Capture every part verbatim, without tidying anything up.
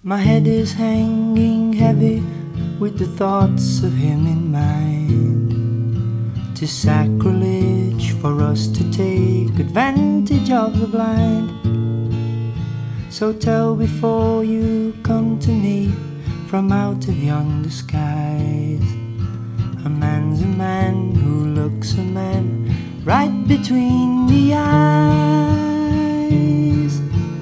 My head is hanging heavy with the thoughts of him in mind. 'Tis sacrilege for us to take advantage of the blind. So tell before you come to me from out of yonder skies. A man's a man who looks a man right between the eyes.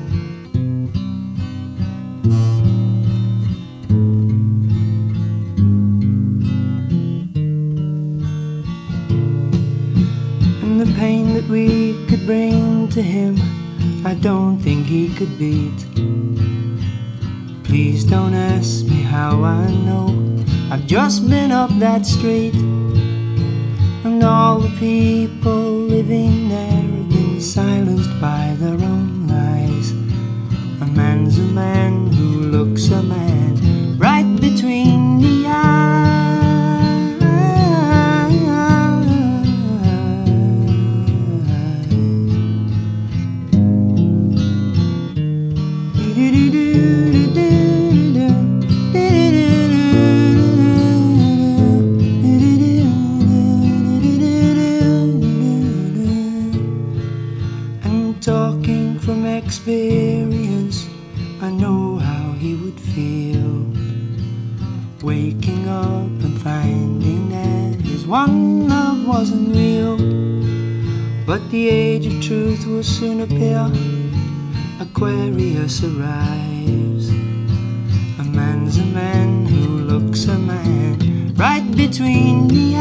And the pain that we could bring to him, I don't think he could beat. Please don't ask me how I know, I've just been up that street. And all the people living there have been silenced by their own lies. A man's a man who looks a man right between the eyes. Talking from experience, I know how he would feel, waking up and finding that his one love wasn't real. But the age of truth will soon appear, Aquarius arrives. A man's a man who looks a man right between the